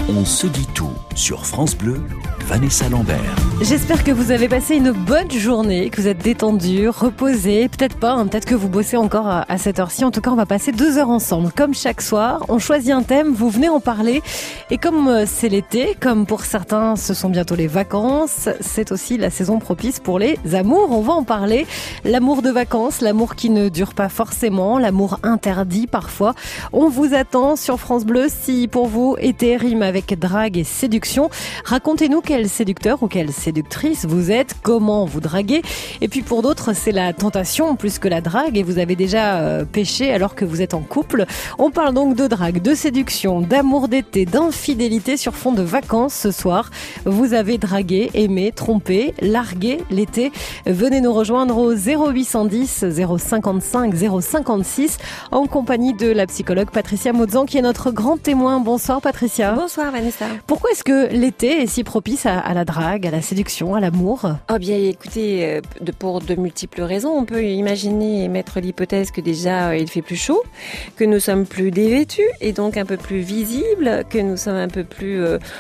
On se dit tout sur France Bleu, Vanessa Lambert. J'espère que vous avez passé une bonne journée, que vous êtes détendu, reposé. Peut-être pas, peut-être que vous bossez encore à cette heure-ci. En tout cas, on va passer 2 heures ensemble. Comme chaque soir, on choisit un thème, vous venez en parler. Et comme c'est l'été, comme pour certains, ce sont bientôt les vacances, c'est aussi la saison propice pour les amours. On va en parler. L'amour de vacances, l'amour qui ne dure pas forcément, l'amour interdit parfois. On vous attend sur France Bleu. Si pour vous, été rime avec drague et séduction, racontez-nous quel séducteur ou quelle séductrice vous êtes, comment vous draguez. Et puis pour d'autres, c'est la tentation plus que la drague et vous avez déjà péché alors que vous êtes en couple. On parle donc de drague, de séduction, d'amour d'été, d'infidélité sur fond de vacances ce soir. Vous avez dragué, aimé, trompé, largué l'été. Venez nous rejoindre au 0810 055 056 en compagnie de la psychologue Patricia Mozzan qui est notre grand témoin. Bonsoir Patricia. Bonsoir Vanessa. Pourquoi est-ce que l'été est si propice à la drague, à la séduction, à l'amour ? Oh bien écoutez, pour de multiples raisons, on peut imaginer et mettre l'hypothèse que déjà il fait plus chaud, que nous sommes plus dévêtus et donc un peu plus visibles, que nous sommes un peu plus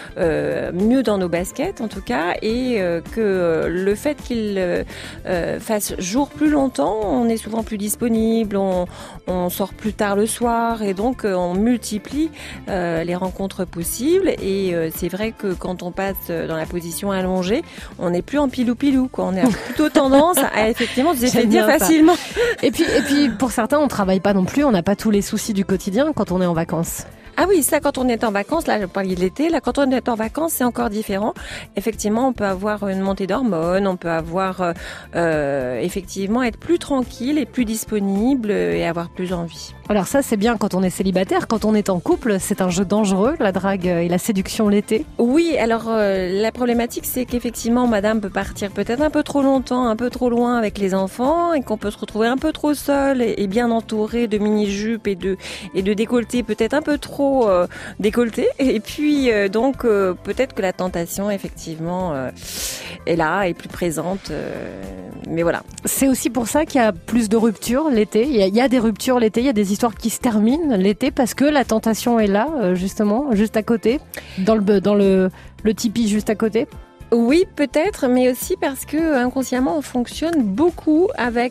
mieux dans nos baskets en tout cas, et que le fait qu'il fasse jour plus longtemps, on est souvent plus disponible, on sort plus tard le soir et donc on multiplie les rencontres possibles et c'est vrai que quand on passe dans la position allongée, on n'est plus en pilou-pilou, quoi. On a plutôt tendance à effectivement se défaire facilement. Et puis pour certains, on travaille pas non plus, on n'a pas tous les soucis du quotidien quand on est en vacances. Ah oui, ça quand on est en vacances, là je parlais de l'été, là quand on est en vacances c'est encore différent. Effectivement, on peut avoir une montée d'hormones, on peut avoir effectivement être plus tranquille et plus disponible et avoir plus envie. Alors ça c'est bien quand on est célibataire, quand on est en couple, c'est un jeu dangereux, la drague et la séduction l'été. Oui, alors la problématique c'est qu'effectivement madame peut partir peut-être un peu trop longtemps, un peu trop loin avec les enfants et qu'on peut se retrouver un peu trop seul et bien entouré de mini-jupes et de décolletés peut-être un peu trop décolleté et puis donc peut-être que la tentation effectivement est là, est plus présente mais voilà. C'est aussi pour ça qu'il y a plus de ruptures l'été, il y a des ruptures l'été, il y a des histoires qui se terminent l'été parce que la tentation est là justement, juste à côté, dans le tipi juste à côté. Oui, peut-être, mais aussi parce que inconsciemment on fonctionne beaucoup avec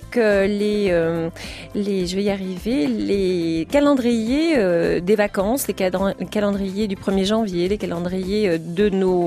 les calendriers des vacances, les calendriers du 1er janvier, les calendriers de nos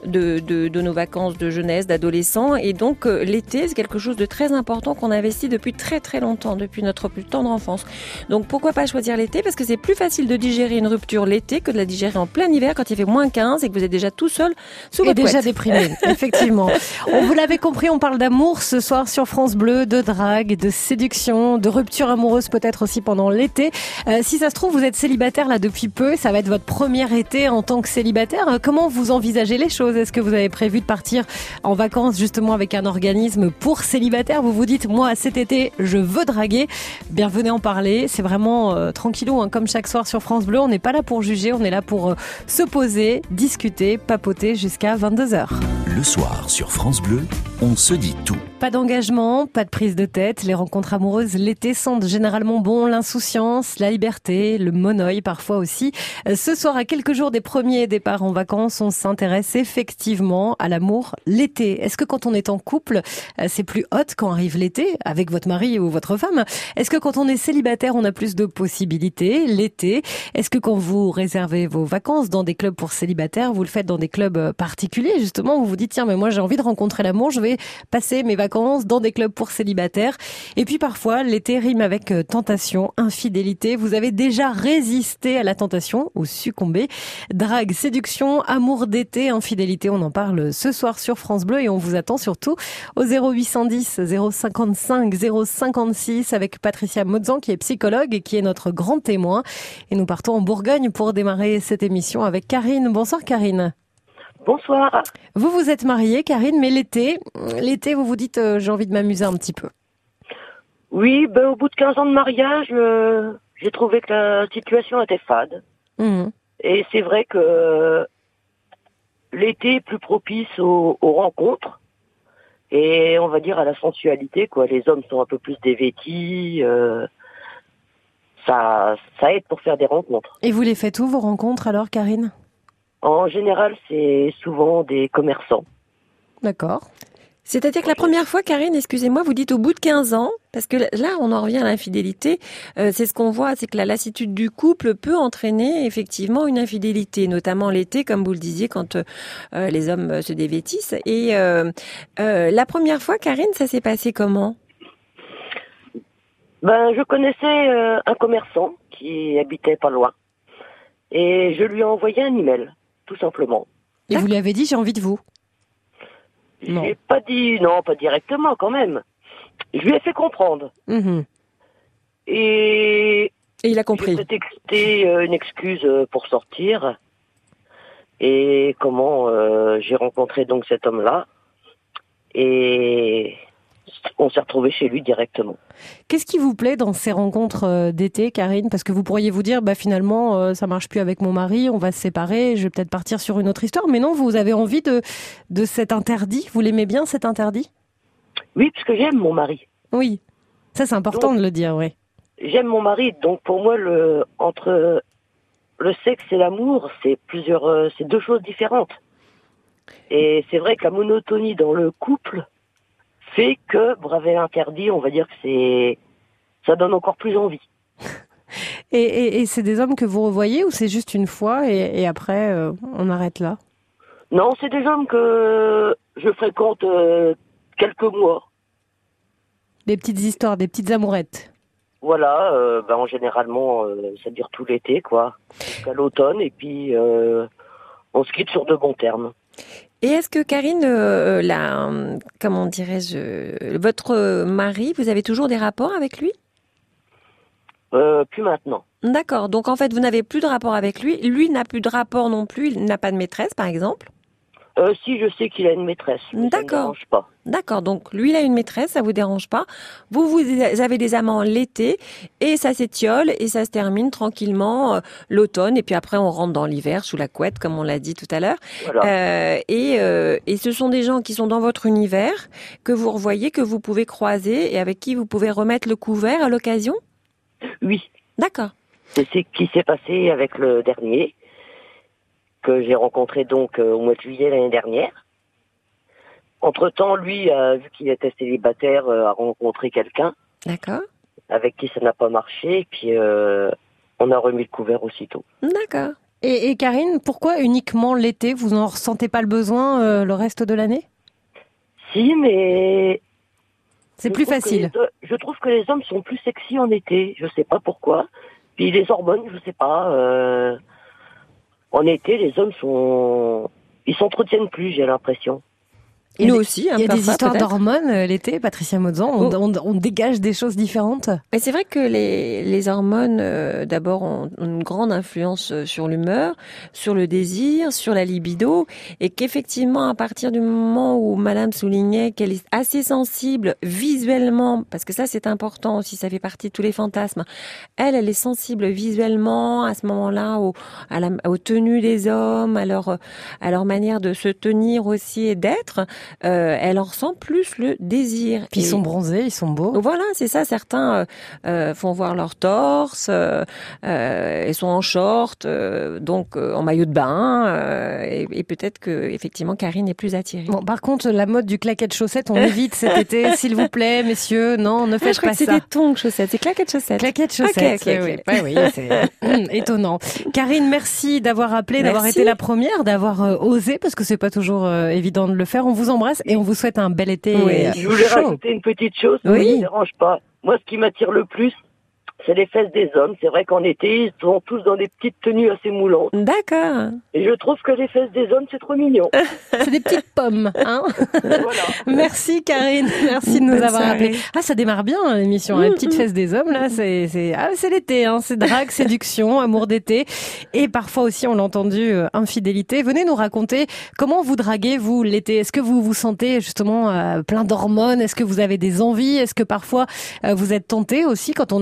vacances de jeunesse, d'adolescents, et donc l'été c'est quelque chose de très important qu'on investit depuis très très longtemps, depuis notre plus tendre enfance. Donc pourquoi pas choisir l'été ? Parce que c'est plus facile de digérer une rupture l'été que de la digérer en plein hiver quand il fait moins 15 et que vous êtes déjà tout seul sous votre couette. Déjà déprimé. Effectivement. Vous l'avez compris, on parle d'amour ce soir sur France Bleu, de drague, de séduction, de rupture amoureuse peut-être aussi pendant l'été. Si ça se trouve, vous êtes célibataire là depuis peu, ça va être votre premier été en tant que célibataire. Comment vous envisagez les choses ? Est-ce que vous avez prévu de partir en vacances justement avec un organisme pour célibataires ? Vous vous dites, moi cet été, je veux draguer. Bien, venez en parler. C'est vraiment tranquillou, comme chaque soir sur France Bleu. On n'est pas là pour juger, on est là pour se poser, discuter, papoter jusqu'à 22h. Le soir sur France Bleu, on se dit tout. Pas d'engagement, pas de prise de tête. Les rencontres amoureuses l'été sentent généralement bon l'insouciance, la liberté, le monoeil parfois aussi. Ce soir, à quelques jours des premiers départs en vacances, on s'intéresse effectivement à l'amour l'été. Est-ce que quand on est en couple, c'est plus hot quand arrive l'été avec votre mari ou votre femme ? Est-ce que quand on est célibataire, on a plus de possibilités l'été ? Est-ce que quand vous réservez vos vacances dans des clubs pour célibataires, vous le faites dans des clubs particuliers justement où vous dites tiens mais moi j'ai envie de rencontrer l'amour, je vais passer mes vacances dans des clubs pour célibataires. Et puis parfois, l'été rime avec tentation, infidélité. Vous avez déjà résisté à la tentation ou succombé. Drague, séduction, amour d'été, infidélité, on en parle ce soir sur France Bleu et on vous attend surtout au 0810 055 056 avec Patricia Mozzan qui est psychologue et qui est notre grand témoin. Et nous partons en Bourgogne pour démarrer cette émission avec Karine. Bonsoir Karine. Bonsoir. Vous êtes mariée, Karine, mais l'été, vous vous dites j'ai envie de m'amuser un petit peu. Oui, au bout de 15 ans de mariage, j'ai trouvé que la situation était fade. Mmh. Et c'est vrai que l'été est plus propice aux rencontres et on va dire à la sensualité, quoi. Les hommes sont un peu plus dévêtis, ça aide pour faire des rencontres. Et vous les faites où vos rencontres alors, Karine ? En général, c'est souvent des commerçants. D'accord. C'est-à-dire que la première fois, Karine, excusez-moi, vous dites au bout de 15 ans, parce que là, on en revient à l'infidélité, c'est ce qu'on voit, c'est que la lassitude du couple peut entraîner effectivement une infidélité, notamment l'été, comme vous le disiez, quand les hommes se dévêtissent. Et la première fois, Karine, ça s'est passé comment? Ben, je connaissais un commerçant qui habitait pas loin. Et je lui ai envoyé un email, tout simplement. Et vous lui avez dit, j'ai envie de vous? Non. J'ai pas dit, non, pas directement quand même. Je lui ai fait comprendre. Mhm. Et il a compris. J'ai texté une excuse pour sortir. Et comment j'ai rencontré donc cet homme-là. Et on s'est retrouvés chez lui directement. Qu'est-ce qui vous plaît dans ces rencontres d'été, Karine? Parce que vous pourriez vous dire, bah finalement, ça marche plus avec mon mari, on va se séparer, je vais peut-être partir sur une autre histoire. Mais non, vous avez envie de cet interdit. Vous l'aimez bien, cet interdit? Oui, parce que j'aime mon mari. Oui, ça c'est important Donc, de le dire, oui. J'aime mon mari, donc pour moi, entre le sexe et l'amour, c'est deux choses différentes. Et c'est vrai que la monotonie dans le couple fait que braver l'interdit, on va dire que ça donne encore plus envie. Et c'est des hommes que vous revoyez ou c'est juste une fois et après on arrête là? Non, c'est des hommes que je fréquente quelques mois. Des petites histoires, des petites amourettes. Voilà, généralement ça dure tout l'été, quoi, jusqu'à l'automne, et puis on se quitte sur de bons termes. Et est-ce que Karine, comment dirais-je, votre mari, vous avez toujours des rapports avec lui? Plus maintenant. D'accord. Donc en fait, vous n'avez plus de rapport avec lui. Lui n'a plus de rapport non plus. Il n'a pas de maîtresse, par exemple. Si, je sais qu'il a une maîtresse. Mais ça ne me dérange pas. D'accord. Donc lui, il a une maîtresse, ça vous dérange pas. Vous avez des amants l'été et ça s'étiole et ça se termine tranquillement l'automne et puis après on rentre dans l'hiver sous la couette, comme on l'a dit tout à l'heure. Voilà. Et ce sont des gens qui sont dans votre univers que vous revoyez, que vous pouvez croiser et avec qui vous pouvez remettre le couvert à l'occasion. Oui. D'accord. C'est ce qui s'est passé avec le dernier, que j'ai rencontré donc au mois de juillet l'année dernière. Entre-temps, lui, vu qu'il était célibataire, a rencontré quelqu'un. D'accord. Avec qui ça n'a pas marché, et puis on a remis le couvert aussitôt. D'accord. Et Karine, pourquoi uniquement l'été? Vous n'en ressentez pas le besoin le reste de l'année? Si, mais... C'est plus facile. Je trouve que les hommes sont plus sexy en été, je sais pas pourquoi. Puis les hormones, je sais pas. En été, les hommes ils s'entretiennent plus, j'ai l'impression. Nous aussi, il y a des histoires d'hormones l'été, Patricia Mauzan. On dégage des choses différentes. Et c'est vrai que les hormones, d'abord, ont une grande influence sur l'humeur, sur le désir, sur la libido, et qu'effectivement, à partir du moment où Madame soulignait qu'elle est assez sensible visuellement, parce que ça c'est important aussi, ça fait partie de tous les fantasmes. Elle est sensible visuellement à ce moment-là aux tenues des hommes, à leur manière de se tenir aussi et d'être. Elle en ressent plus le désir. Puis ils sont bronzés, ils sont beaux. Voilà, c'est ça. Certains font voir leur torse, ils sont en short, donc en maillot de bain, et peut-être que effectivement Karine est plus attirée. Bon, par contre, la mode du claquette chaussette, on évite cet été, s'il vous plaît, messieurs. Non, ne faites pas ça. C'est des tongs chaussettes, c'est claquette chaussettes. Claquette chaussettes. Okay. Oui, c'est étonnant. Karine, merci d'avoir appelé, d'avoir été la première, d'avoir osé, parce que c'est pas toujours évident de le faire. On vous embrasse et on vous souhaite un bel été. Oui, je voulais rajouter une petite chose, ça ne me dérange pas. Moi, ce qui m'attire le plus, c'est les fesses des hommes. C'est vrai qu'en été, ils sont tous dans des petites tenues assez moulantes. D'accord. Et je trouve que les fesses des hommes, c'est trop mignon. C'est des petites pommes, hein. Voilà. Merci Karine, merci de nous avoir appelés. Ah, ça démarre bien l'émission, les petites fesses des hommes là, c'est l'été, hein. C'est drague, séduction, amour d'été, et parfois aussi, on l'a entendu, infidélité. Venez nous raconter comment vous draguez vous l'été. Est-ce que vous vous sentez justement plein d'hormones? Est-ce que vous avez des envies? Est-ce que parfois vous êtes tenté aussi quand on est en couple?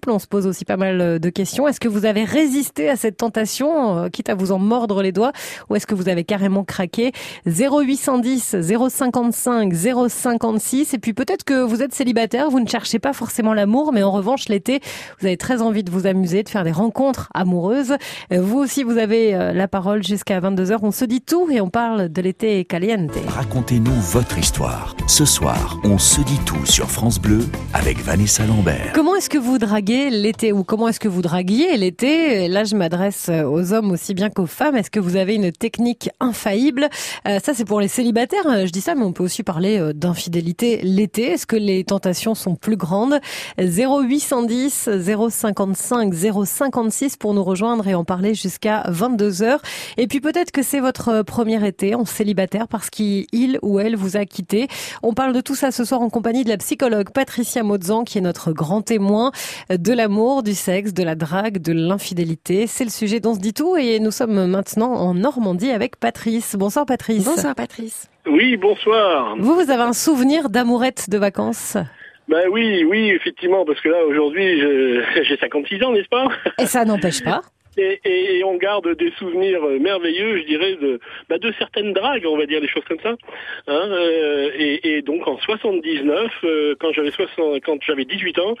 couple, on se pose aussi pas mal de questions. Est-ce que vous avez résisté à cette tentation, quitte à vous en mordre les doigts, ou est-ce que vous avez carrément craqué? 0810 055 056. Et puis peut-être que vous êtes célibataire, vous ne cherchez pas forcément l'amour, mais en revanche l'été, vous avez très envie de vous amuser, de faire des rencontres amoureuses. Vous aussi, vous avez la parole jusqu'à 22h. On se dit tout et on parle de l'été caliente. Racontez-nous votre histoire. Ce soir, on se dit tout sur France Bleu avec Vanessa Lambert. Comment est-ce que vous draguez l'été, ou comment est-ce que vous draguiez l'été? Là, je m'adresse aux hommes aussi bien qu'aux femmes. Est-ce que vous avez une technique infaillible? Ça, c'est pour les célibataires. Je dis ça, mais on peut aussi parler d'infidélité l'été. Est-ce que les tentations sont plus grandes? 0810 055 056 pour nous rejoindre et en parler jusqu'à 22h. Et puis peut-être que c'est votre premier été en célibataire parce qu'il ou elle vous a quitté. On parle de tout ça ce soir en compagnie de la psychologue Patricia Mozan, qui est notre grand témoin de l'amour, du sexe, de la drague, de l'infidélité. C'est le sujet dont se dit tout et nous sommes maintenant en Normandie avec Patrice. Bonsoir Patrice. Bonsoir Patrice. Oui, bonsoir. Vous avez un souvenir d'amourette de vacances? Ben oui, effectivement, parce que là, aujourd'hui, j'ai 56 ans, n'est-ce pas? Et ça n'empêche pas. Et on garde des souvenirs merveilleux, je dirais, de certaines dragues, on va dire, des choses comme ça. Hein, et donc en 79, quand j'avais 18 ans,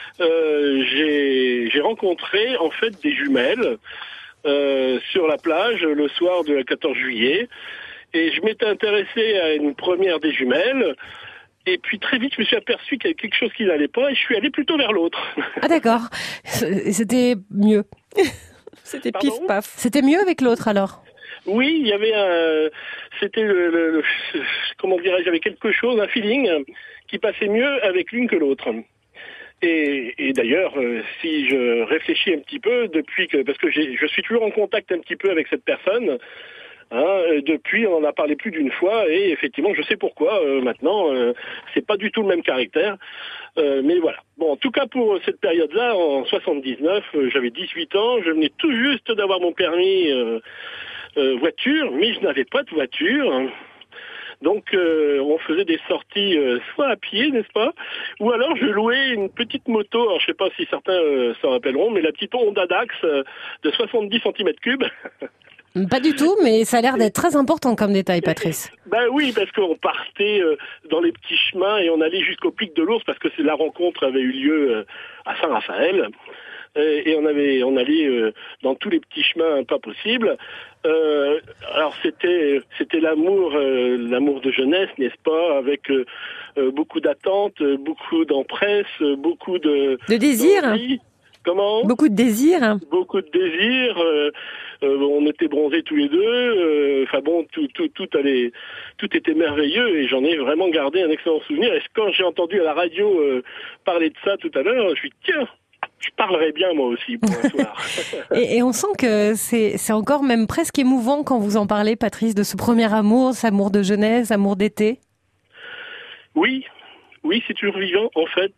j'ai rencontré en fait des jumelles sur la plage le soir de la 14 juillet. Et je m'étais intéressé à une première des jumelles. Et puis très vite, je me suis aperçu qu'il y avait quelque chose qui n'allait pas et je suis allé plutôt vers l'autre. Ah d'accord. C'était mieux. C'était Pardon? pif paf. C'était mieux avec l'autre alors? Oui, il y avait c'était comment dirais-je, j'avais quelque chose, un feeling qui passait mieux avec l'une que l'autre. Et d'ailleurs, si je réfléchis un petit peu parce que je suis toujours en contact un petit peu avec cette personne. Depuis, on en a parlé plus d'une fois et effectivement, je sais pourquoi. Maintenant, c'est pas du tout le même caractère, mais voilà. Bon, en tout cas pour cette période-là, en 79, j'avais 18 ans, je venais tout juste d'avoir mon permis voiture, mais je n'avais pas de voiture. Donc, on faisait des sorties soit à pied, n'est-ce pas, ou alors je louais une petite moto. Alors, je sais pas si certains s'en rappelleront, mais la petite Honda Dax de 70 cm3. Pas du tout, mais ça a l'air d'être très important comme détail, Patrice. Ben oui, parce qu'on partait dans les petits chemins et on allait jusqu'au pic de l'Ours parce que la rencontre avait eu lieu à Saint-Raphaël. Et on allait dans tous les petits chemins pas possibles. Alors c'était l'amour de jeunesse, n'est-ce pas, avec beaucoup d'attentes, beaucoup d'empresse, beaucoup de désir. d'envie. Comment? Beaucoup de désir. Beaucoup de désir. On était bronzés tous les deux. Enfin bon, tout était merveilleux et j'en ai vraiment gardé un excellent souvenir. Et quand j'ai entendu à la radio parler de ça tout à l'heure, je suis tiens, je parlerai bien moi aussi pour un soir. Et on sent que c'est encore même presque émouvant quand vous en parlez, Patrice, de ce premier amour, cet amour de jeunesse, amour d'été. Oui, c'est toujours vivant. En fait,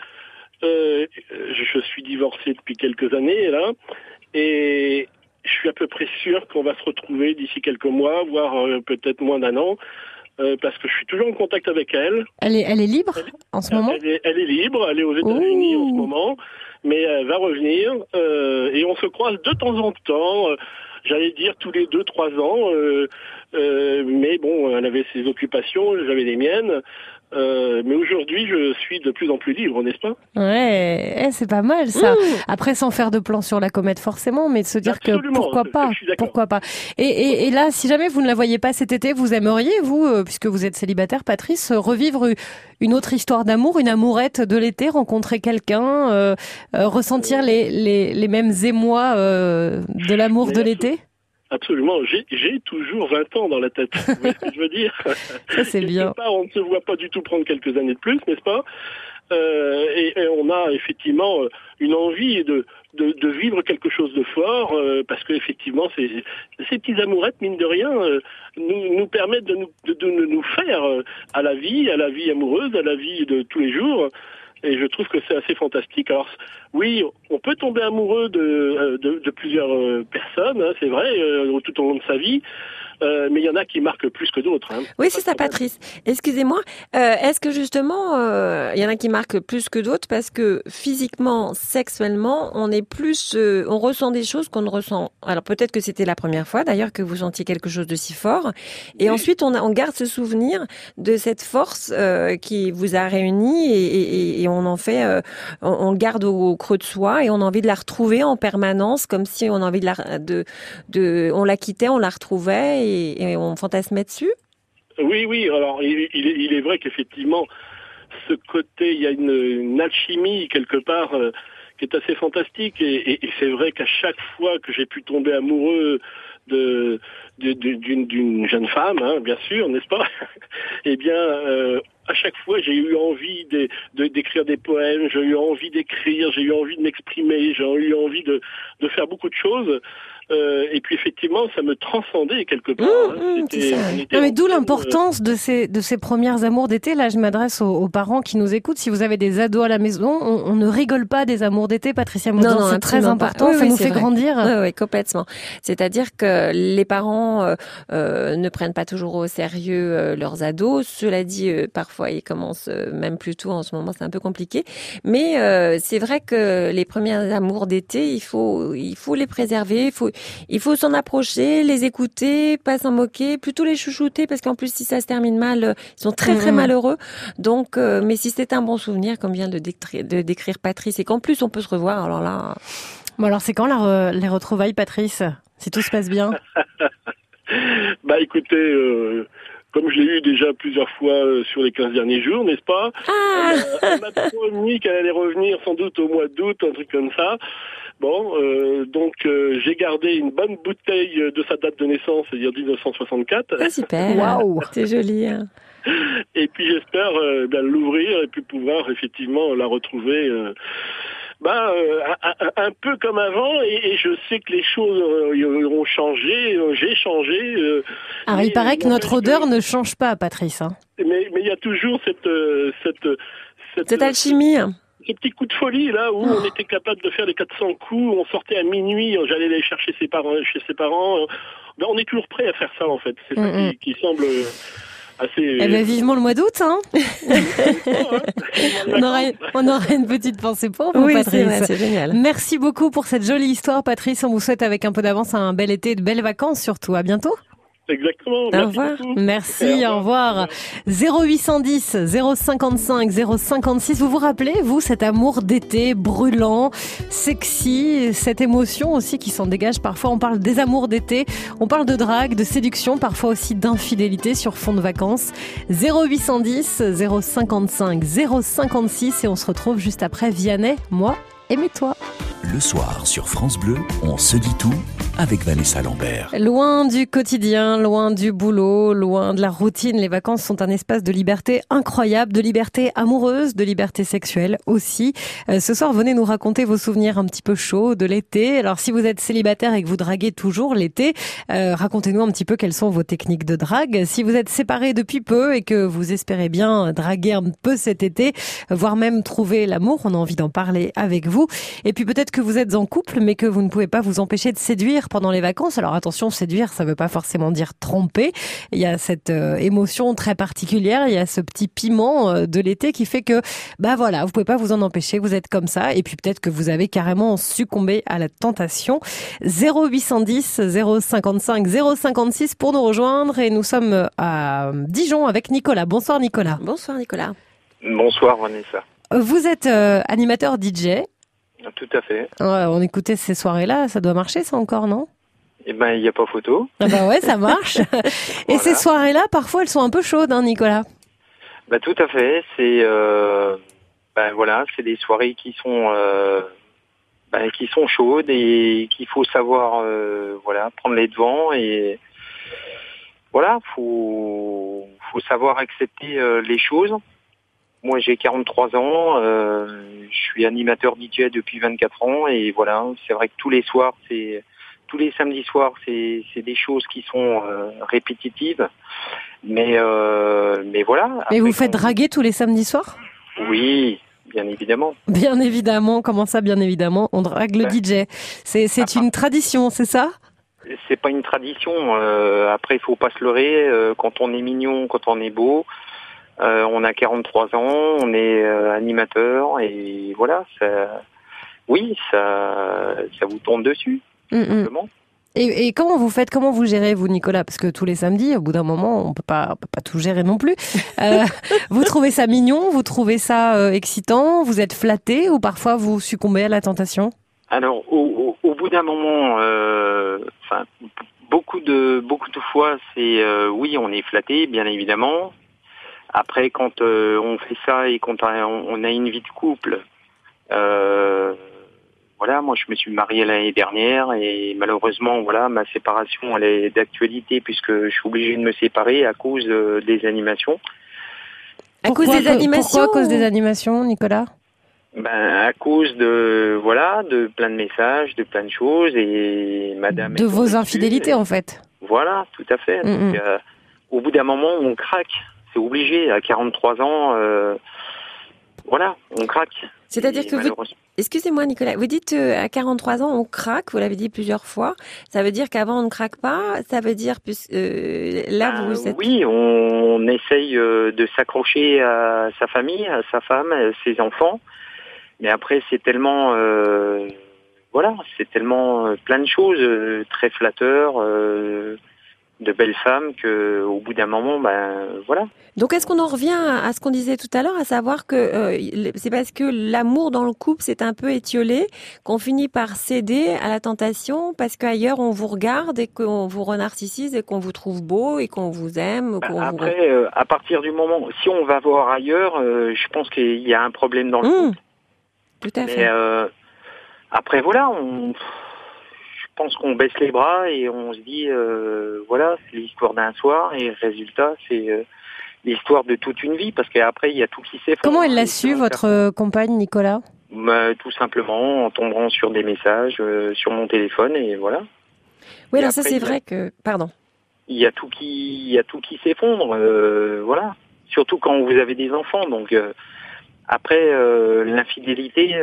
je suis divorcé depuis quelques années là, et je suis à peu près sûr qu'on va se retrouver d'ici quelques mois, voire peut-être moins d'un an, parce que je suis toujours en contact avec elle. Elle est libre en ce moment? Elle est libre, elle est aux États-Unis en ce moment, mais elle va revenir, et on se croise de temps en temps, j'allais dire tous les 2-3 ans, mais bon, elle avait ses occupations, j'avais les miennes. Mais aujourd'hui, je suis de plus en plus libre, n'est-ce pas? Ouais, c'est pas mal ça. Après, sans faire de plan sur la comète forcément, mais de se dire Absolument, que pourquoi pas. Et là, si jamais vous ne la voyez pas cet été, vous aimeriez, vous, puisque vous êtes célibataire, Patrice, revivre une autre histoire d'amour, une amourette de l'été, rencontrer quelqu'un, ressentir les mêmes émois de l'amour de l'été? Absolument, j'ai toujours 20 ans dans la tête, vous voyez ce que je veux dire? Ça c'est bien. Part, on ne se voit pas du tout prendre quelques années de plus, n'est-ce pas? Et on a effectivement une envie de vivre quelque chose de fort, parce que effectivement ces petites amourettes, mine de rien, nous permettent de nous faire à la vie amoureuse, à la vie de tous les jours. Et je trouve que c'est assez fantastique. Alors oui, on peut tomber amoureux de plusieurs personnes, hein, c'est vrai, tout au long de sa vie. mais il y en a qui marquent plus que d'autres. Hein. Oui, c'est ça, Patrice. Excusez-moi. Est-ce que justement, il y en a qui marquent plus que d'autres parce que physiquement, sexuellement, on est plus, on ressent des choses qu'on ne ressent. Alors peut-être que c'était la première fois, d'ailleurs, que vous sentiez quelque chose de si fort. Et ensuite, on garde ce souvenir de cette force qui vous a réunis et on en fait, on le garde au creux de soi et on a envie de la retrouver en permanence, comme si on a envie on la quittait, on la retrouvait et on fantasmait dessus. Oui. Alors, il est vrai qu'effectivement, ce côté, il y a une alchimie quelque part qui est assez fantastique. Et c'est vrai qu'à chaque fois que j'ai pu tomber amoureux d'une jeune femme, hein, bien sûr, n'est-ce pas? Eh bien, à chaque fois, j'ai eu envie d'écrire des poèmes, j'ai eu envie d'écrire, j'ai eu envie de m'exprimer, j'ai eu envie de faire beaucoup de choses. Et puis effectivement, ça me transcendait quelque part. Non, mais d'où l'importance de ces premières amours d'été. Là, je m'adresse aux parents qui nous écoutent. Si vous avez des ados à la maison, on ne rigole pas des amours d'été, Patricia Maudin. C'est très important. Ça nous fait grandir. Oui, complètement. C'est-à-dire que les parents ne prennent pas toujours au sérieux leurs ados. Cela dit, parfois ils commencent même plus tôt. En ce moment, c'est un peu compliqué. Mais c'est vrai que les premiers amours d'été, il faut les préserver. Il faut s'en approcher, les écouter, pas s'en moquer, plutôt les chouchouter parce qu'en plus si ça se termine mal, ils sont très très malheureux. Donc, mais si c'est un bon souvenir, comme vient de décrire Patrice, et qu'en plus on peut se revoir, alors là. Bon alors c'est quand les retrouvailles, Patrice, si tout se passe bien? Bah écoutez. Comme je l'ai eu déjà plusieurs fois sur les 15 derniers jours, n'est-ce pas? Elle m'a promis qu'elle allait revenir sans doute au mois d'août, un truc comme ça. Bon, donc j'ai gardé une bonne bouteille de sa date de naissance, c'est-à-dire 1964. Ah super, waouh, c'est joli. Hein. Et puis j'espère l'ouvrir et puis pouvoir effectivement la retrouver. Un peu comme avant, et je sais que les choses ont changé, j'ai changé. Alors il paraît que notre odeur ne change pas, Patrice. Hein. Mais il y a toujours cette alchimie. Ces petits coups de folie là où on était capable de faire les 400 coups, on sortait à minuit, j'allais aller chercher chez ses parents. On est toujours prêt à faire ça en fait. C'est ça qui semble assez. Eh ben vivement le mois d'août, hein. on aura une petite pensée pour vous, Patrice. C'est génial. Merci beaucoup pour cette jolie histoire, Patrice. On vous souhaite avec un peu d'avance un bel été et de belles vacances surtout. À bientôt. Exactement. Au revoir. Merci, au revoir. 0810 055 056. Vous vous rappelez, vous, cet amour d'été brûlant, sexy, cette émotion aussi qui s'en dégage parfois. On parle des amours d'été, on parle de drague, de séduction, parfois aussi d'infidélité sur fond de vacances. 0810 055 056 et on se retrouve juste après Vianney, moi et toi. Le soir sur France Bleu, on se dit tout avec Vanessa Lambert. Loin du quotidien, loin du boulot, loin de la routine, les vacances sont un espace de liberté incroyable, de liberté amoureuse, de liberté sexuelle aussi. Ce soir, venez nous raconter vos souvenirs un petit peu chauds de l'été. Alors si vous êtes célibataire et que vous draguez toujours l'été, racontez-nous un petit peu quelles sont vos techniques de drague. Si vous êtes séparés depuis peu et que vous espérez bien draguer un peu cet été, voire même trouver l'amour, on a envie d'en parler avec vous. Et puis peut-être que vous êtes en couple mais que vous ne pouvez pas vous empêcher de séduire pendant les vacances. Alors attention, séduire, ça veut pas forcément dire tromper. Il y a cette émotion très particulière, il y a ce petit piment de l'été qui fait que vous pouvez pas vous en empêcher, vous êtes comme ça et puis peut-être que vous avez carrément succombé à la tentation. 0810 055 056 pour nous rejoindre et nous sommes à Dijon avec Nicolas. Bonsoir Nicolas. Bonsoir Nicolas. Bonsoir Vanessa. Vous êtes animateur DJ. Tout à fait. Ouais, on écoutait ces soirées-là, ça doit marcher ça encore, non? Eh ben, il n'y a pas photo. Ah bah ouais, ça marche. Et ces soirées-là, parfois, elles sont un peu chaudes, hein, Nicolas? Tout à fait. C'est, c'est des soirées qui sont chaudes et qu'il faut savoir, prendre les devants et faut savoir accepter les choses. Moi, j'ai 43 ans, je suis animateur DJ depuis 24 ans et voilà, c'est vrai que tous les samedis soirs, c'est des choses qui sont répétitives, mais voilà. Mais vous faites draguer tous les samedis soirs? Oui, bien évidemment. Bien évidemment, comment ça, bien évidemment? On drague le DJ. C'est une tradition, c'est ça? c'est pas une tradition. Après, il faut pas se leurrer. Quand on est mignon, quand on est beau, on a 43 ans, on est animateur et voilà. Ça vous tombe dessus, tout simplement. Et comment vous faites, comment vous gérez, vous, Nicolas? Parce que tous les samedis, au bout d'un moment, on peut pas tout gérer non plus. Vous trouvez ça mignon? Vous trouvez ça excitant? Vous êtes flatté ou parfois vous succombez à la tentation? Alors, au bout d'un moment, beaucoup de fois, c'est oui, on est flatté, bien évidemment. Après, quand on fait ça et quand on a une vie de couple, voilà, moi je me suis marié l'année dernière et malheureusement, voilà, ma séparation elle est d'actualité puisque je suis obligé de me séparer à cause des animations. Pourquoi à cause des animations, Nicolas? À cause de plein de messages, de plein de choses et madame... De vos infidélités en fait. Voilà, tout à fait. Donc, au bout d'un moment, on craque. C'est obligé, à 43 ans, voilà, on craque. C'est-à-dire que vous... Excusez-moi Nicolas, vous dites à 43 ans on craque, vous l'avez dit plusieurs fois. Ça veut dire qu'avant on ne craque pas? Ça veut dire vous êtes... Oui, on essaye de s'accrocher à sa famille, à sa femme, à ses enfants. Mais après c'est tellement... c'est tellement plein de choses, très flatteurs, de belles femmes que au bout d'un moment, voilà. Donc est-ce qu'on en revient à ce qu'on disait tout à l'heure, à savoir que c'est parce que l'amour dans le couple s'est un peu étiolé qu'on finit par céder à la tentation parce qu'ailleurs on vous regarde et qu'on vous renarcissise et qu'on vous trouve beau et qu'on vous aime. À partir du moment, si on va voir ailleurs, je pense qu'il y a un problème dans le couple. Tout à fait. Après voilà, je pense qu'on baisse les bras et on se dit c'est l'histoire d'un soir et le résultat c'est l'histoire de toute une vie parce qu'après il y a tout qui s'effondre. Comment elle l'a su votre compagne Nicolas? Tout simplement en tombant sur des messages sur mon téléphone et voilà. Oui, alors ça c'est vrai que pardon. Il y a tout qui s'effondre voilà. Surtout quand vous avez des enfants donc après l'infidélité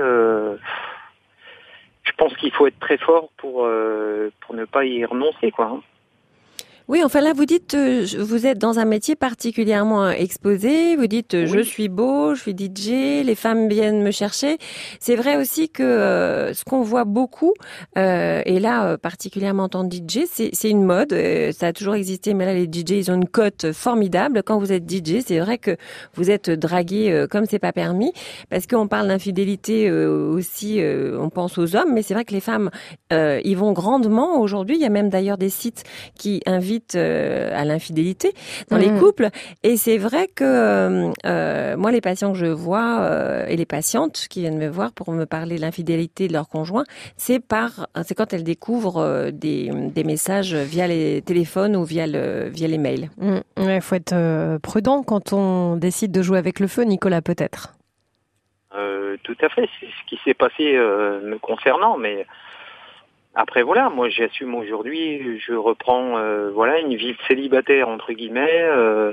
je pense qu'il faut être très fort pour ne pas y renoncer, quoi. Oui, enfin là, vous dites, vous êtes dans un métier particulièrement exposé. Vous dites, je suis beau, je suis DJ, les femmes viennent me chercher. C'est vrai aussi que ce qu'on voit beaucoup, et là particulièrement en tant que DJ, c'est une mode. Ça a toujours existé, mais là les DJ ils ont une cote formidable. Quand vous êtes DJ, c'est vrai que vous êtes dragué comme c'est pas permis, parce qu'on parle d'infidélité aussi. On pense aux hommes, mais c'est vrai que les femmes y vont grandement aujourd'hui. Il y a même d'ailleurs des sites qui invitent à l'infidélité dans les couples. Et c'est vrai que moi, les patients que je vois et les patientes qui viennent me voir pour me parler de l'infidélité de leur conjoint, c'est quand elles découvrent des messages via les téléphones ou via les mails. Il faut être prudent quand on décide de jouer avec le feu, Nicolas, peut-être. Tout à fait, c'est ce qui s'est passé me concernant, mais après voilà, moi j'assume aujourd'hui, je reprends une vie de célibataire entre guillemets,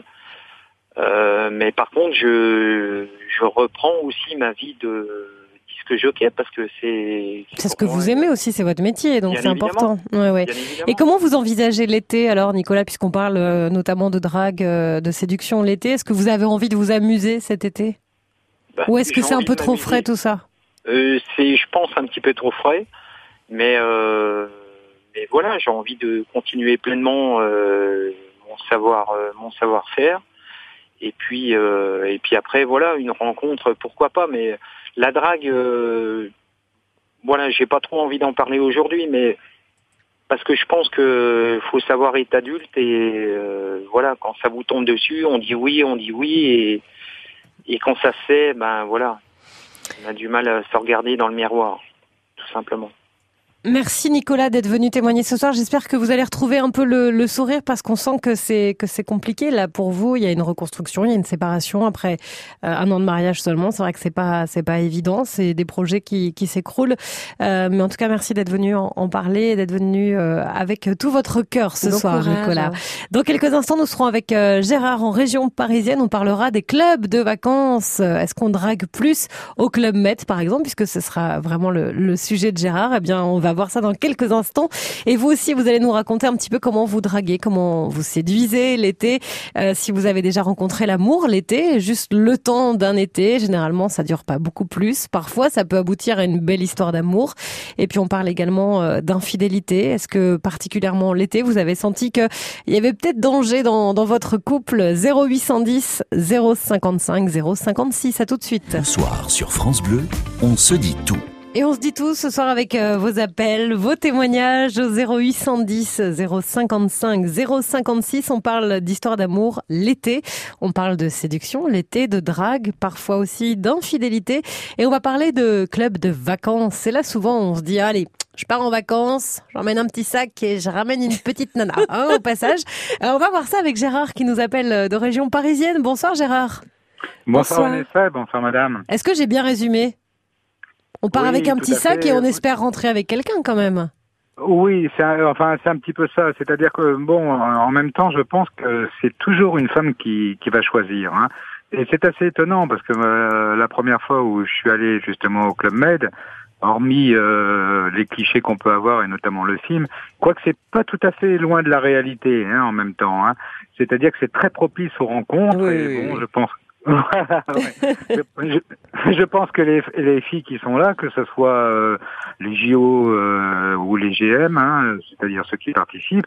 mais par contre je reprends aussi ma vie de disque jockey parce que c'est ce que vous aimez aussi, c'est votre métier, donc bien c'est important. Ouais. Et comment vous envisagez l'été alors, Nicolas, puisqu'on parle notamment de drague, de séduction l'été, est-ce que vous avez envie de vous amuser cet été? Ou est-ce que c'est un peu trop frais tout ça? C'est, je pense, un petit peu trop frais. Mais voilà, j'ai envie de continuer pleinement mon savoir-faire. Et puis après, voilà, une rencontre, pourquoi pas. Mais la drague, j'ai pas trop envie d'en parler aujourd'hui, mais parce que je pense que faut savoir être adulte et quand ça vous tombe dessus, on dit oui et quand ça se fait, on a du mal à se regarder dans le miroir, tout simplement. Merci Nicolas d'être venu témoigner ce soir. J'espère que vous allez retrouver un peu le sourire parce qu'on sent que c'est compliqué là pour vous. Il y a une reconstruction, il y a une séparation après un an de mariage seulement. C'est vrai que c'est pas évident. C'est des projets qui s'écroulent. Mais en tout cas, merci d'être venu en parler et d'être venu avec tout votre cœur ce soir, courage, Nicolas. Dans quelques instants, nous serons avec Gérard en région parisienne. On parlera des clubs de vacances. Est-ce qu'on drague plus au Club Med, par exemple, puisque ce sera vraiment le sujet de Gérard? Eh bien, on va va voir ça dans quelques instants. Et vous aussi, vous allez nous raconter un petit peu comment vous draguez, comment vous séduisez l'été. Si vous avez déjà rencontré l'amour l'été, juste le temps d'un été. Généralement, ça dure pas beaucoup plus. Parfois, ça peut aboutir à une belle histoire d'amour. Et puis, on parle également d'infidélité. Est-ce que particulièrement l'été, vous avez senti qu'il y avait peut-être danger dans votre couple? 0810 055 056. À tout de suite. Ce soir sur France Bleu, on se dit tout. Et on se dit tout ce soir avec vos appels, vos témoignages au 0810 055 056. On parle d'histoire d'amour l'été. On parle de séduction l'été, de drague, parfois aussi d'infidélité. Et on va parler de club de vacances. C'est là souvent on se dit, allez, je pars en vacances, j'emmène un petit sac et je ramène une petite nana au passage. On va voir ça avec Gérard qui nous appelle de région parisienne. Bonsoir Gérard. Bonsoir Vanessa, bonsoir madame. Est-ce que j'ai bien résumé ? On part avec un petit sac et on espère rentrer avec quelqu'un quand même. Oui, c'est un petit peu ça. C'est-à-dire que en même temps, je pense que c'est toujours une femme qui va choisir. Hein. Et c'est assez étonnant parce que la première fois où je suis allé justement au Club Med, hormis les clichés qu'on peut avoir et notamment le film, quoique c'est pas tout à fait loin de la réalité en même temps. Hein. C'est-à-dire que c'est très propice aux rencontres. Oui, et bon, je pense. Je pense que les filles qui sont là, que ce soit les JO ou les GM, c'est-à-dire ceux qui participent,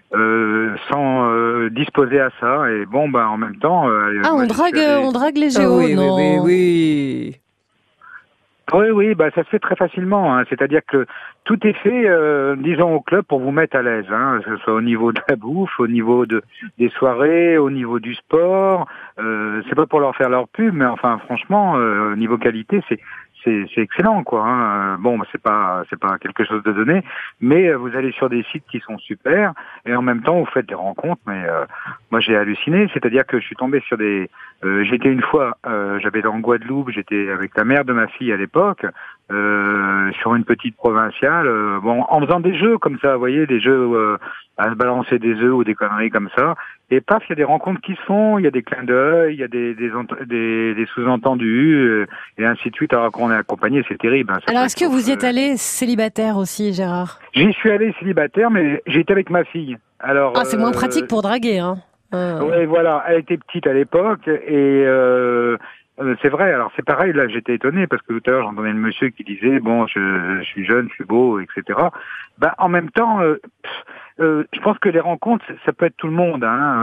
sont disposés à ça. Et en même temps, on drague les JO, non? Oui. Oui, ça se fait très facilement. C'est-à-dire que tout est fait, disons, au club pour vous mettre à l'aise. Que ce soit au niveau de la bouffe, au niveau des soirées, au niveau du sport. C'est pas pour leur faire leur pub, mais enfin, franchement, au niveau qualité, c'est excellent, quoi. C'est pas quelque chose de donné, mais vous allez sur des sites qui sont super, et en même temps, vous faites des rencontres. Mais moi, j'ai halluciné. C'est-à-dire que je suis tombé sur j'étais une fois, j'avais en Guadeloupe, j'étais avec la mère de ma fille à l'époque, sur une petite provinciale, en faisant des jeux comme ça, vous voyez, des jeux à se balancer des œufs ou des conneries comme ça. Et paf, il y a des rencontres qui se font, il y a des clins d'œil, il y a des sous-entendus, et ainsi de suite. Alors qu'on est accompagné, c'est terrible. Alors, est-ce que vous y êtes allé célibataire aussi, Gérard? J'y suis allé célibataire, mais j'étais avec ma fille. Alors, c'est moins pratique pour draguer, hein. Oui, voilà. Elle était petite à l'époque, et c'est vrai. Alors, c'est pareil. Là, j'étais étonné parce que tout à l'heure, j'entendais le monsieur qui disait, je suis jeune, je suis beau, etc. En même temps, je pense que les rencontres, ça peut être tout le monde.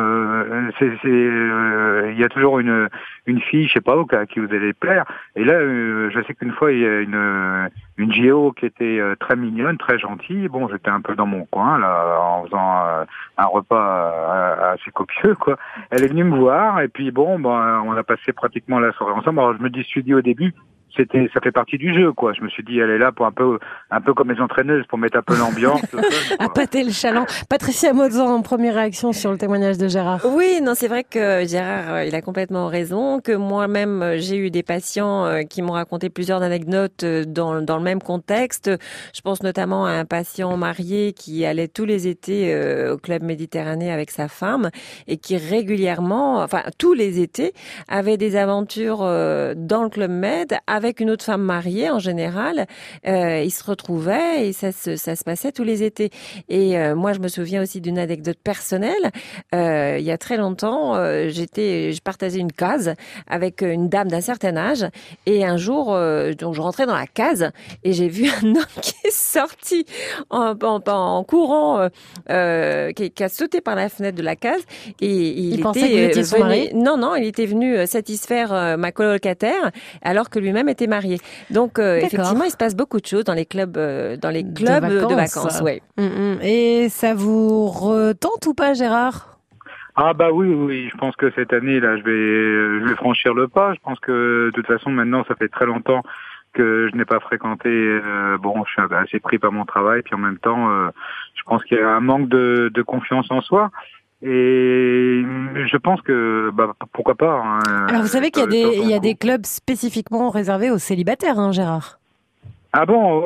Il y a toujours une fille, je sais pas où, à qui vous allez plaire. Et là, je sais qu'une fois, il y a une géo qui était très mignonne, très gentille. J'étais un peu dans mon coin là, en faisant un repas assez copieux, quoi. Elle est venue me voir et puis on a passé pratiquement la soirée ensemble. Alors je me suis dit au début, ça fait partie du jeu, quoi. Je me suis dit, elle est là pour un peu comme les entraîneuses, pour mettre un peu l'ambiance. À pâter le chaland. Patricia Mozan, en première réaction sur le témoignage de Gérard. Oui, non, c'est vrai que Gérard, il a complètement raison, que moi-même, j'ai eu des patients qui m'ont raconté plusieurs anecdotes dans le même contexte. Je pense notamment à un patient marié qui allait tous les étés au Club Méditerranée avec sa femme et qui régulièrement, tous les étés, avait des aventures dans le Club Med avec une autre femme mariée en général. Ils se retrouvaient et ça se passait tous les étés. Et moi, je me souviens aussi d'une anecdote personnelle. Il y a très longtemps, je partageais une case avec une dame d'un certain âge. Et un jour, donc je rentrais dans la case et j'ai vu un homme qui est sorti en courant, qui a sauté par la fenêtre de la case. Et il pensait que vous étiez son mari ? Non, il était venu satisfaire ma colocataire alors que lui-même était marié. Donc effectivement, il se passe beaucoup de choses dans les clubs, de vacances. Ouais. Et ça vous retente ou pas, Gérard ? Oui, je pense que cette année là, je vais franchir le pas. Je pense que de toute façon maintenant, ça fait très longtemps que je n'ai pas fréquenté. Je suis assez pris par mon travail, puis en même temps, je pense qu'il y a un manque de confiance en soi. Et je pense que pourquoi pas. Alors vous savez qu'il y a des clubs spécifiquement réservés aux célibataires, Gérard. Ah bon?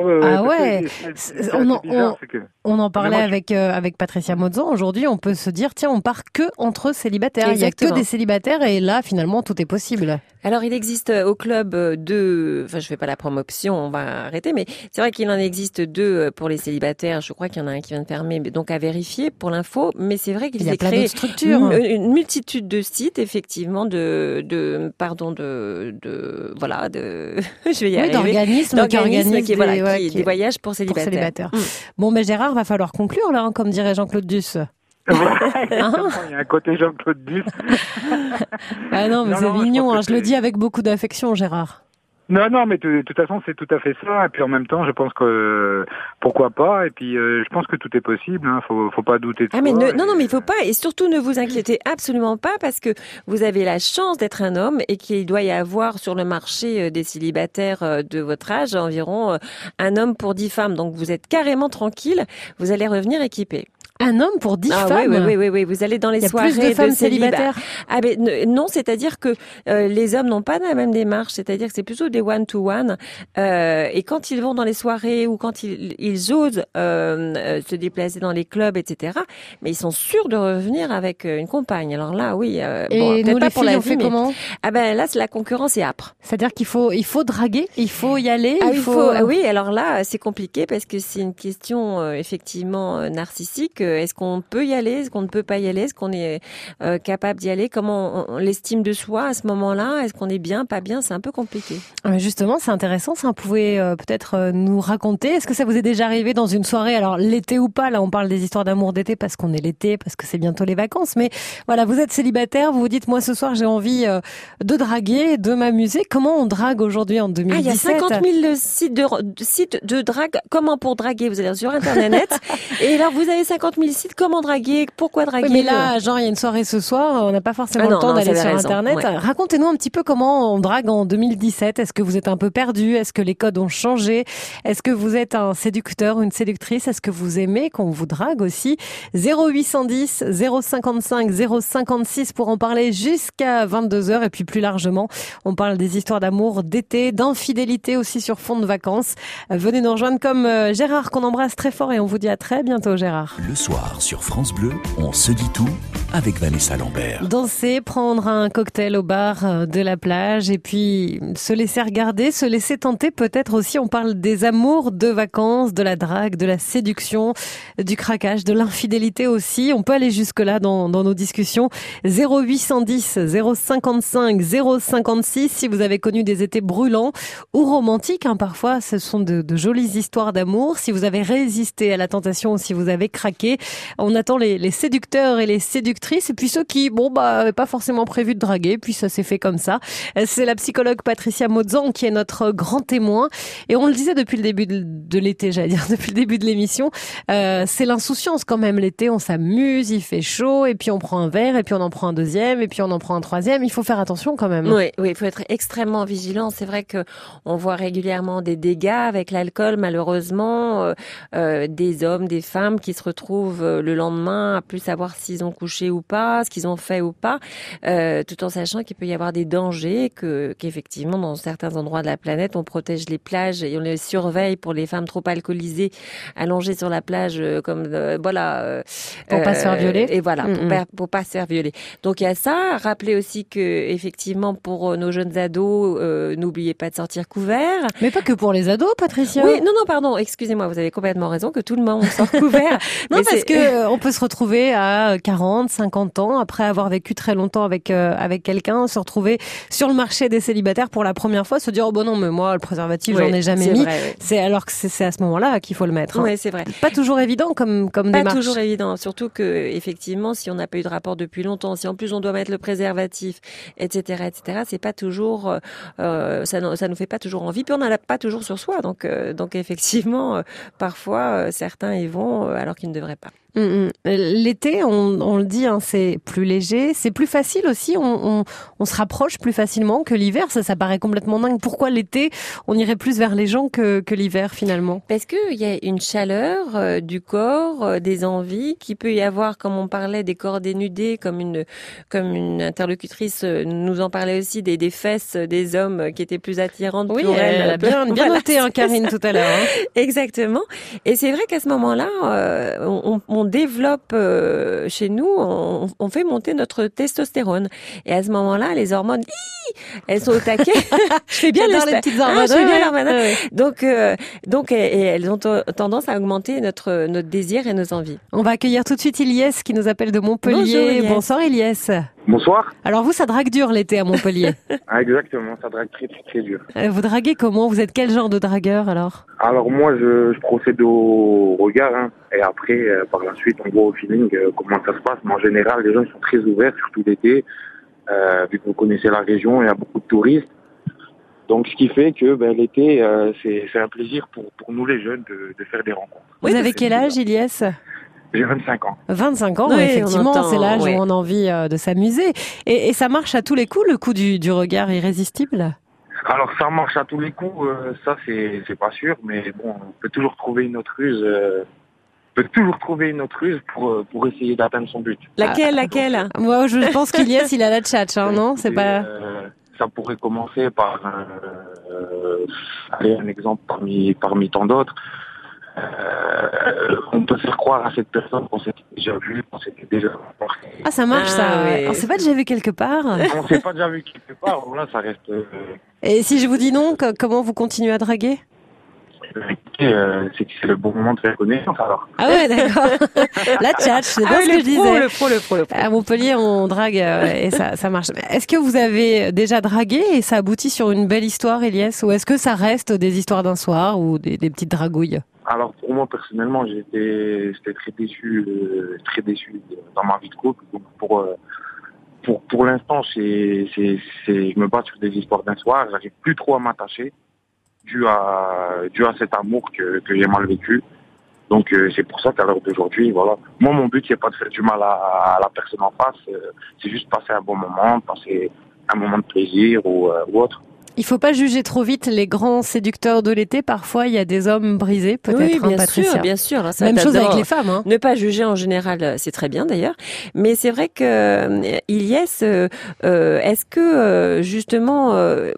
On en parlait avec Patricia Mozan. Aujourd'hui, on peut se dire, tiens, on part que entre célibataires. Exactement. Il y a que des célibataires et là, finalement, tout est possible. Alors, il existe au club je fais pas la promotion, on va arrêter, mais c'est vrai qu'il en existe 2 pour les célibataires. Je crois qu'il y en a un qui vient de fermer, mais donc à vérifier pour l'info. Mais c'est vrai qu'il s'est créé une multitude de sites, effectivement, je vais y arriver. D'organismes qui organisent des voyages pour célibataires. Bon, mais Gérard, va falloir conclure, là, comme dirait Jean-Claude Duss. Il y a un côté Jean-Claude Duss. Ah non, mais c'est mignon, je le dis avec beaucoup d'affection, Gérard. Non, mais de toute façon, c'est tout à fait ça. Et puis en même temps, je pense que pourquoi pas. Et puis je pense que tout est possible. Faut pas douter de ça. Mais mais il faut pas. Et surtout, ne vous inquiétez absolument pas parce que vous avez la chance d'être un homme et qu'il doit y avoir sur le marché des célibataires de votre âge environ un homme pour 10 femmes. Donc vous êtes carrément tranquille. Vous allez revenir équipé. Un homme pour 10 femmes. Oui. Vous allez dans les soirées plus de femmes célibataires. Non, c'est-à-dire que les hommes n'ont pas la même démarche. C'est-à-dire que c'est plutôt des one-to-one. Et quand ils vont dans les soirées ou quand ils osent se déplacer dans les clubs, etc. Mais ils sont sûrs de revenir avec une compagne. Alors là, oui. Et peut-être nous, pas les pour filles, la on vie, fait mais... comment ? Là, la concurrence est âpre. C'est-à-dire qu'il faut draguer, il faut y aller. Oui, alors là, c'est compliqué parce que c'est une question effectivement narcissique. Est-ce qu'on peut y aller? Est-ce qu'on ne peut pas y aller? Est-ce qu'on est capable d'y aller? Comment on l'estime de soi à ce moment-là? Est-ce qu'on est bien, pas bien? C'est un peu compliqué. Justement, c'est intéressant. Ça, vous pouvez peut-être nous raconter. Est-ce que ça vous est déjà arrivé dans une soirée? Alors, l'été ou pas, là, on parle des histoires d'amour d'été parce qu'on est l'été, parce que c'est bientôt les vacances. Mais voilà, vous êtes célibataire, vous vous dites, moi, ce soir, j'ai envie de draguer, de m'amuser. Comment on drague aujourd'hui en 2017? Il y a 50 000 sites de drague. Comment pour draguer? Vous allez sur Internet. Et alors, vous avez 50 000 sites. Comment draguer? Pourquoi draguer? Mais là, genre, il y a une soirée ce soir, on n'a pas forcément le temps d'aller sur Internet. Ouais. Racontez-nous un petit peu comment on drague en 2017. Est-ce que vous êtes un peu perdu? Est-ce que les codes ont changé? Est-ce que vous êtes un séducteur ou une séductrice? Est-ce que vous aimez qu'on vous drague aussi? 0810 055 056 pour en parler jusqu'à 22h. Et puis plus largement, on parle des histoires d'amour d'été, d'infidélité aussi sur fond de vacances. Venez nous rejoindre comme Gérard qu'on embrasse très fort et on vous dit à très bientôt, Gérard. Le soir, sur France Bleu, on se dit tout avec Vanessa Lambert. Danser, prendre un cocktail au bar de la plage et puis se laisser regarder, se laisser tenter peut-être aussi. On parle des amours de vacances, de la drague, de la séduction, du craquage, de l'infidélité aussi. On peut aller jusque-là dans nos discussions. 0810 055 056 si vous avez connu des étés brûlants ou romantiques. Parfois, ce sont de jolies histoires d'amour. Si vous avez résisté à la tentation ou si vous avez craqué, on attend les séducteurs et les séductrices et puis ceux qui, n'avaient pas forcément prévu de draguer, puis ça s'est fait comme ça. C'est la psychologue Patricia Mozan qui est notre grand témoin et on le disait depuis le début de l'été, depuis le début de l'émission, c'est l'insouciance quand même. L'été, on s'amuse, il fait chaud et puis on prend un verre et puis on en prend un deuxième et puis on en prend un troisième. Il faut faire attention quand même. Oui, il faut être extrêmement vigilant. C'est vrai que on voit régulièrement des dégâts avec l'alcool, malheureusement, des hommes, des femmes qui se retrouvent le lendemain à plus savoir s'ils ont couché ou pas, ce qu'ils ont fait ou pas, tout en sachant qu'il peut y avoir des dangers, qu'effectivement dans certains endroits de la planète on protège les plages et on les surveille pour les femmes trop alcoolisées allongées sur la plage pour pas se faire violer. Et voilà, pour pas se faire violer. Donc il y a ça. Rappelez aussi que effectivement pour nos jeunes ados, n'oubliez pas de sortir couvert. Mais pas que pour les ados, Patricia. Oui, non, pardon, excusez-moi, vous avez complètement raison que tout le monde sort couvert. Non, parce que on peut se retrouver à 40, 50 ans après avoir vécu très longtemps avec quelqu'un, se retrouver sur le marché des célibataires pour la première fois, se dire non, mais moi le préservatif j'en ai jamais mis. Vrai, oui. C'est alors que c'est à ce moment-là qu'il faut le mettre. Oui, c'est vrai. Pas toujours évident comme démarche. Pas toujours évident, surtout que effectivement, si on n'a pas eu de rapport depuis longtemps, si en plus on doit mettre le préservatif, etc., c'est pas toujours, ça nous fait pas toujours envie, puis on n'en a pas toujours sur soi, donc effectivement, parfois certains y vont alors qu'ils ne devraient pas. L'été, on le dit, c'est plus léger, c'est plus facile aussi, on se rapproche plus facilement que l'hiver, ça paraît complètement dingue. Pourquoi l'été, on irait plus vers les gens que l'hiver finalement? Parce qu'il y a une chaleur du corps, des envies, qui peut y avoir, comme on parlait, des corps dénudés, comme une interlocutrice nous en parlait aussi, des fesses des hommes qui étaient plus attirantes pour elle. Oui, elle a bien noté, Karine, tout à l'heure. Exactement. Et c'est vrai qu'à ce moment-là, on développe chez nous, on fait monter notre testostérone. Et à ce moment-là, les hormones, elles sont au taquet. Je fais bien les petites hormones. Je fais bien l'hormone. Donc, et elles ont tendance à augmenter notre désir et nos envies. On va accueillir tout de suite Ilyes qui nous appelle de Montpellier. Bonjour, Ilyes. Bonsoir Ilyes. Bonsoir. Alors vous, ça drague dur l'été à Montpellier. Ah, exactement, ça drague très très très dur. Vous draguez comment? Vous êtes quel genre de dragueur alors? Alors moi je procède au regard et après par la suite on voit au feeling comment ça se passe. Mais en général les gens sont très ouverts, surtout l'été, vu que vous connaissez la région, il y a beaucoup de touristes. Donc ce qui fait que l'été c'est un plaisir pour nous les jeunes de faire des rencontres. Vous avez quel âge Ilyes? J'ai 25 ans. 25 ans, Oui, effectivement, c'est l'âge oui. où on a envie de s'amuser. Et ça marche à tous les coups, le coup du regard irrésistible? Alors ça marche à tous les coups, ça c'est pas sûr, mais bon, on peut toujours trouver une autre ruse. Pour essayer d'atteindre son but. Laquelle? Moi, je pense qu'Ilyes, il a la tchatch, non? C'est pas... Ça pourrait commencer par un exemple parmi tant d'autres. On peut faire croire à cette personne qu'on s'était déjà vu, qu'on s'était déjà rencontré. Ah, ça marche, ça. oui. On s'est pas déjà vu quelque part. On s'est pas déjà vu quelque part, voilà, ça reste... Et si je vous dis non, comment vous continuez à draguer? c'est que c'est le bon moment de faire connaissance, alors. Ah ouais, d'accord. La tchatch, c'est bien ce que je disais. Le pro. À Montpellier, on drague et ça marche. Est-ce que vous avez déjà dragué et ça aboutit sur une belle histoire, Ilyes? Ou est-ce que ça reste des histoires d'un soir ou des petites dragouilles? Alors pour moi personnellement, j'étais très déçu dans ma vie de couple. Donc pour l'instant, je me base sur des histoires d'un soir. J'arrive plus trop à m'attacher dû à cet amour que j'ai mal vécu. Donc c'est pour ça qu'à l'heure d'aujourd'hui, voilà. Moi mon but c'est pas de faire du mal à la personne en face. C'est juste passer un bon moment, passer un moment de plaisir ou autre. Il faut pas juger trop vite les grands séducteurs de l'été. Parfois, il y a des hommes brisés, peut-être, oui, bien Patricia. sûr, bien sûr. Ça, Même chose t'adore. avec les femmes. Ne pas juger en général, c'est très bien d'ailleurs. Mais c'est vrai que Ilyes, est-ce que justement,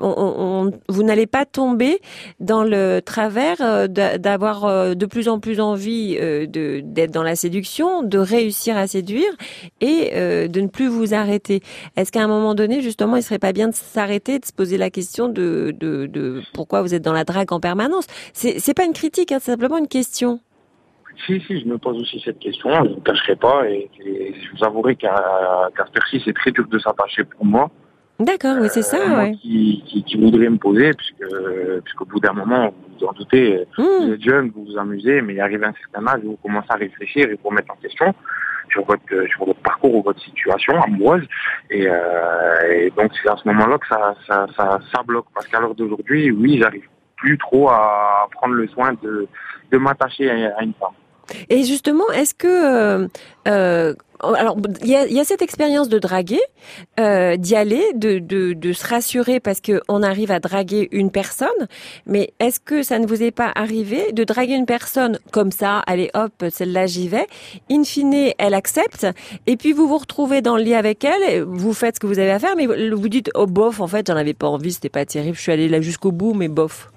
vous n'allez pas tomber dans le travers d'avoir de plus en plus envie d'être dans la séduction, de réussir à séduire et de ne plus vous arrêter? Est-ce qu'à un moment donné, justement, il serait pas bien de s'arrêter, de se poser la question de pourquoi vous êtes dans la drague en permanence? C'est pas une critique, c'est simplement une question. Si, je me pose aussi cette question, je ne vous cacherai pas, et je vous avouerai qu'à ce heure-ci, c'est très dur de s'attacher pour moi. D'accord, oui, c'est ça, moi ouais. qui voudrais me poser, puisqu'au bout d'un moment, vous vous en doutez, vous êtes jeune, vous vous amusez, mais il arrive un certain âge où vous commencez à réfléchir et vous remettre en question sur votre parcours ou votre situation amoureuse, et donc c'est à ce moment-là que ça bloque, parce qu'à l'heure d'aujourd'hui, oui, j'arrive plus trop à prendre le soin de m'attacher à une femme. Et justement, est-ce que alors il y a cette expérience de draguer, d'y aller, de se rassurer parce que on arrive à draguer une personne, mais est-ce que ça ne vous est pas arrivé de draguer une personne comme ça, allez hop, celle-là j'y vais, in fine elle accepte, et puis vous vous retrouvez dans le lit avec elle, vous faites ce que vous avez à faire, mais vous dites oh bof, en fait j'en avais pas envie, c'était pas terrible, je suis allée là jusqu'au bout, mais bof.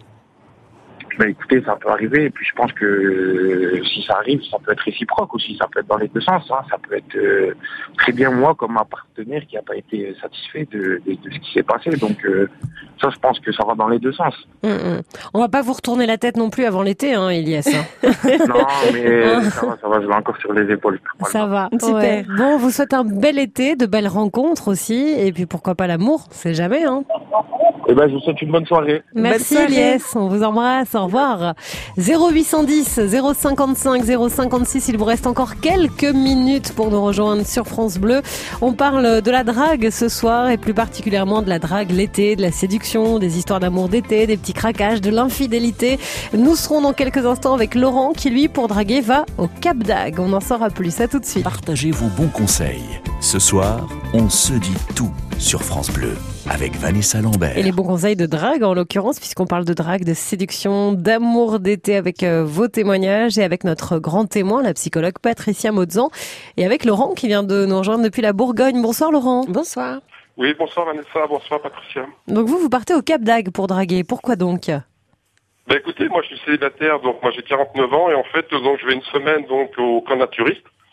Écoutez, ça peut arriver, et puis je pense que si ça arrive, ça peut être réciproque aussi, ça peut être dans les deux sens, ça peut être très bien moi comme un partenaire qui n'a pas été satisfait de ce qui s'est passé, donc ça je pense que ça va dans les deux sens. On va pas vous retourner la tête non plus avant l'été, Ilyes. Non, mais ça va, je vais encore sur les épaules. Ça va, super. Ouais. Bon, on vous souhaite un bel été, de belles rencontres aussi, et puis pourquoi pas l'amour, c'est jamais, Eh ben, je vous souhaite une bonne soirée. Merci Ilyes, on vous embrasse, au revoir. 0810 055 056, il vous reste encore quelques minutes pour nous rejoindre sur France Bleu. On parle de la drague ce soir, et plus particulièrement de la drague l'été, de la séduction, des histoires d'amour d'été, des petits craquages, de l'infidélité. Nous serons dans quelques instants avec Laurent qui lui, pour draguer, va au Cap d'Agde. On en saura plus, à tout de suite. Partagez vos bons conseils. Ce soir, on se dit tout sur France Bleu avec Vanessa Lambert. Et les bons conseils de drague, en l'occurrence, puisqu'on parle de drague, de séduction, d'amour d'été, avec vos témoignages et avec notre grand témoin, la psychologue Patricia Mauzan, et avec Laurent qui vient de nous rejoindre depuis la Bourgogne. Bonsoir Laurent. Bonsoir. Oui, bonsoir Vanessa, bonsoir Patricia. Donc vous partez au Cap d'Agde pour draguer. Pourquoi donc? Écoutez, moi je suis célibataire, donc moi j'ai 49 ans et en fait donc je vais une semaine donc au camp naturiste.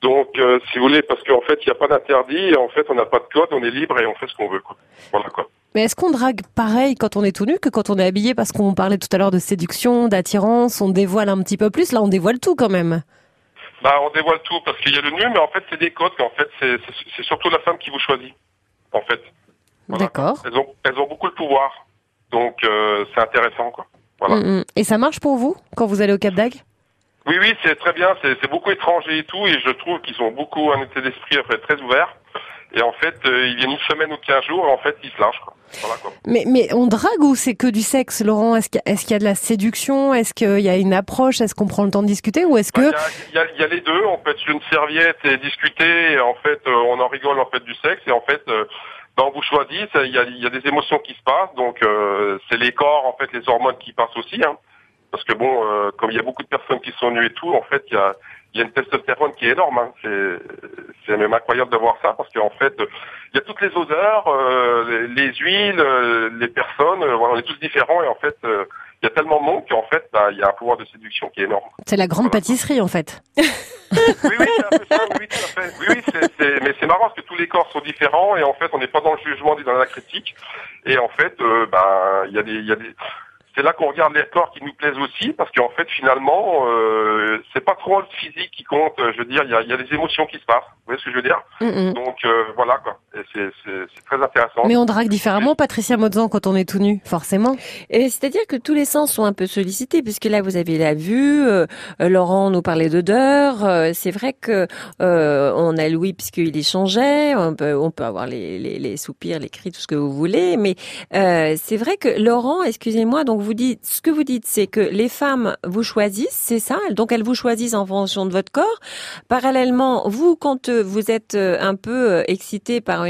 Donc, si vous voulez, parce qu'en fait, il n'y a pas d'interdit, et en fait, on n'a pas de code, on est libre et on fait ce qu'on veut, quoi. Voilà, quoi. Mais est-ce qu'on drague pareil quand on est tout nu que quand on est habillé? Parce qu'on parlait tout à l'heure de séduction, d'attirance, on dévoile un petit peu plus. Là, on dévoile tout quand même. Bah, on dévoile tout parce qu'il y a le nu, mais en fait, c'est des codes qu'en fait, c'est surtout la femme qui vous choisit, en fait. Voilà. D'accord. Elles ont beaucoup de pouvoir. Donc, c'est intéressant, quoi. Voilà. Et ça marche pour vous quand vous allez au Cap d'Agde? Oui, c'est très bien. C'est beaucoup étrangers et tout, et je trouve qu'ils ont beaucoup un état d'esprit en fait, très ouvert. Et en fait, ils viennent une semaine ou 15 jours, et en fait, ils se lâchent, quoi. Voilà, quoi. Mais on drague ou c'est que du sexe, Laurent? Est-ce qu'il y a de la séduction? Est-ce qu'il y a une approche? Est-ce qu'on prend le temps de discuter? Ou est-ce que... Il y a les deux. En fait, sur une serviette et discuter, et en fait, on en rigole en fait du sexe, et en fait... on vous choisit, il y a des émotions qui se passent, donc c'est les corps, en fait, les hormones qui passent aussi, hein. Parce que bon, comme il y a beaucoup de personnes qui sont nues et tout, en fait, il y a une testostérone qui est énorme, hein. C'est même incroyable de voir ça, parce qu'en fait, il y a toutes les odeurs, les huiles, les personnes, voilà, on est tous différents, et en fait, il y a tellement de monde qu'en fait, il y a un pouvoir de séduction qui est énorme. C'est la grande pâtisserie, en fait. Oui, c'est un peu ça, oui, tout à fait. Oui, mais c'est marrant parce que tous les corps sont différents et en fait, on n'est pas dans le jugement ni dans la critique. Et en fait, il y a des, c'est là qu'on regarde les corps qui nous plaisent aussi parce qu'en fait, finalement, c'est pas trop le physique qui compte. Je veux dire, il y a des émotions qui se passent. Vous voyez ce que je veux dire? Donc, voilà, quoi. Et c'est très intéressant. Mais on drague différemment, Patricia Motzan, quand on est tout nu, forcément. Et c'est-à-dire que tous les sens sont un peu sollicités, puisque là, vous avez la vue, Laurent nous parlait d'odeur, c'est vrai que on a l'ouïe puisqu'il échangeait, on peut avoir les soupirs, les cris, tout ce que vous voulez, mais c'est vrai que Laurent, excusez-moi, donc ce que vous dites, c'est que les femmes vous choisissent, c'est ça, donc elles vous choisissent en fonction de votre corps. Parallèlement, vous, quand vous êtes un peu excité par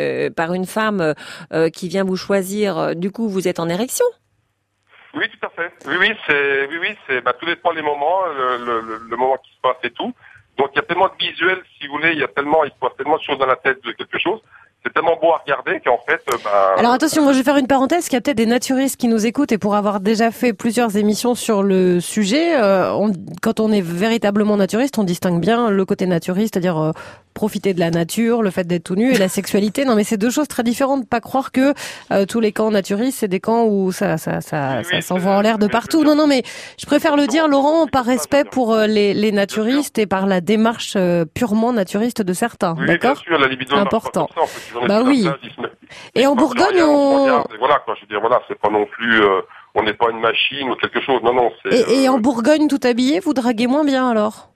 une femme qui vient vous choisir, du coup, vous êtes en érection? Oui, tout à fait. Oui, c'est tout dépend des moments, le moment qui se passe et tout. Donc il y a tellement de visuels, si vous voulez, il se passe tellement de choses dans la tête de quelque chose. C'est tellement beau à regarder qu'en fait... Alors attention, moi je vais faire une parenthèse, qu'il y a peut-être des naturistes qui nous écoutent et pour avoir déjà fait plusieurs émissions sur le sujet, quand on est véritablement naturiste, on distingue bien le côté naturiste, c'est-à-dire profiter de la nature, le fait d'être tout nu et la sexualité. Non mais c'est deux choses très différentes. Pas croire que tous les camps naturistes, c'est des camps où ça s'envoie en l'air de partout. Non, mais je préfère le dire, Laurent, par respect pour les naturistes et par la démarche purement naturiste de certains. Oui, d'accord? Bien sûr, la libido important. Pas comme ça, Bah oui. Et en Bourgogne, voilà, quoi. Je veux dire, voilà, c'est pas non plus, on n'est pas une machine ou quelque chose. Non, c'est. Et en Bourgogne, tout habillé, vous draguez moins bien alors?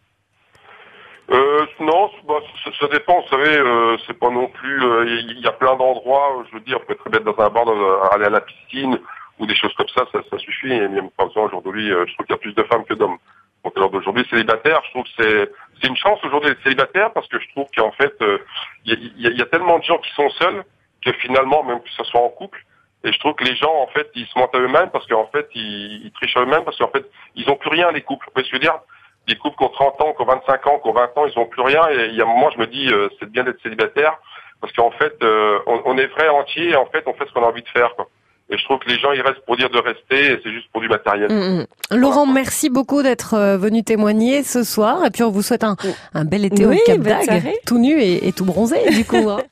Non, ça dépend. Vous savez, c'est pas non plus. Il y a plein d'endroits. Je veux dire, on peut très bien être dans un bar, aller à la piscine ou des choses comme ça suffit. Et même pas besoin aujourd'hui. Je trouve qu'il y a plus de femmes que d'hommes. Donc alors d'aujourd'hui célibataire, je trouve que c'est une chance aujourd'hui d'être célibataire parce que je trouve qu'en fait il y a tellement de gens qui sont seuls que finalement même que ce soit en couple et je trouve que les gens en fait ils se mentent à eux-mêmes parce qu'en fait ils trichent à eux-mêmes parce qu'en fait ils ont plus rien les couples. Vous voyez ce que je veux dire? Des couples qui ont 30 ans, qui ont 25 ans, qui ont 20 ans, ils ont plus rien et il y a un moment je me dis c'est bien d'être célibataire parce qu'en fait on est vrai entier et en fait on fait ce qu'on a envie de faire, quoi. Et je trouve que les gens, ils restent pour dire de rester, et c'est juste pour du matériel. Laurent, merci beaucoup d'être venu témoigner ce soir. Et puis, on vous souhaite un bel été au Cap d'Agde, tout nu et tout bronzé, du coup. Hein.